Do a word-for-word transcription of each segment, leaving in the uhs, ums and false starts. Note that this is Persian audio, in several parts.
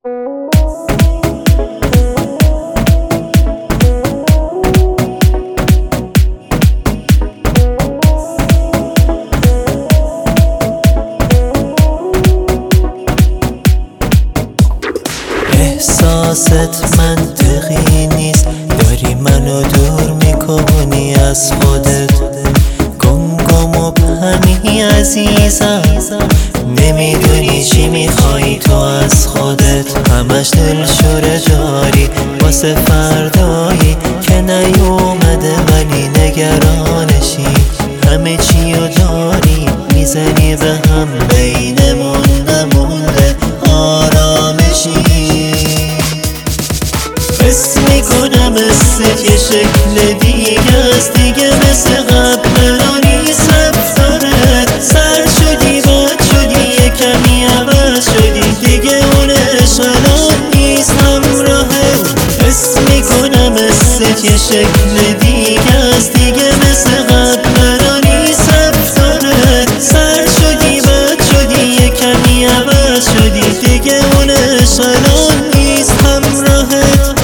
احساست منطقی نیست، داری منو دور میکنی از خودت. گم گم و پنی عزیزم، نمیدونی چی میخوای تو از خودت. همش دلشوره جاری واسه فردایی که نیومده، ولی نگرانشی. همه چیو داری میزنی به هم، بینمون نمونده آرامشی. حس میکنم مثل یه شکل دیگه است، دیگه مثل قبل نیست. رفتارت سر شدی بد شدی، یه کمی عوض شدی، دیگه اون عشق الان نیست همراهت. حس میکنم مثل یه شکل دیگه است، دیگه مثل قبل نیست. رفتارت سر شدی بد شدی، یه کمی عوض شدی، دیگه اون عشق الان نیست همراهت.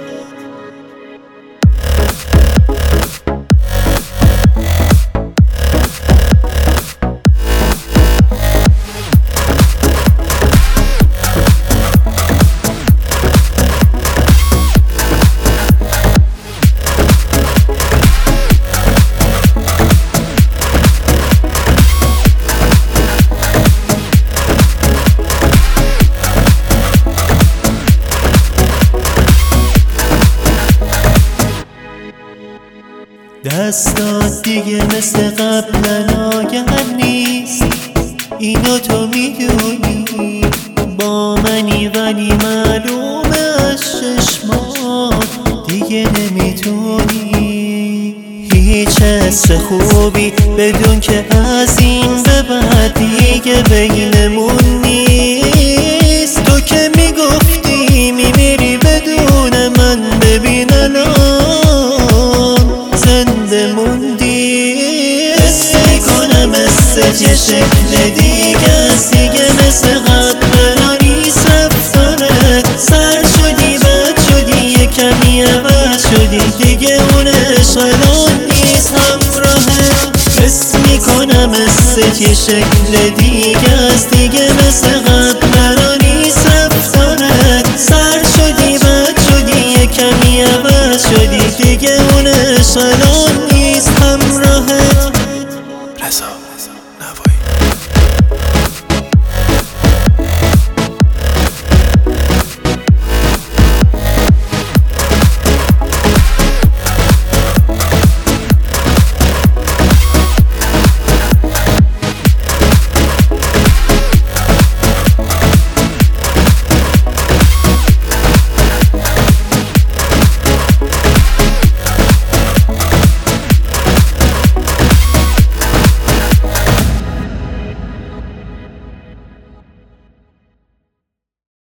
دستات دیگه مثل قبل ناگهان نیست، اینو تو میدونی با منی، ولی معلومه از چشمات دیگه نمیتونی. هیچ حس خوبی بدون که از این به بعد دیگه بینمون نیست. تو که میگفتی میمیری بدون من، ببین الان زنده موندی. حس میکنم مثل یه شکل دیگه است، دیگه مثل قبل نیست. رفتارت سر شدی بد شدی، یه کمی عوض شدی، دیگه اون عشق الان نیست همراهت. حس میکنم مثل یه شکل دیگه است، دیگه مثل قبل نیست. رفتارت سر شدی بد شدی، یه کمی عوض شدی، دیگه اون عشق الان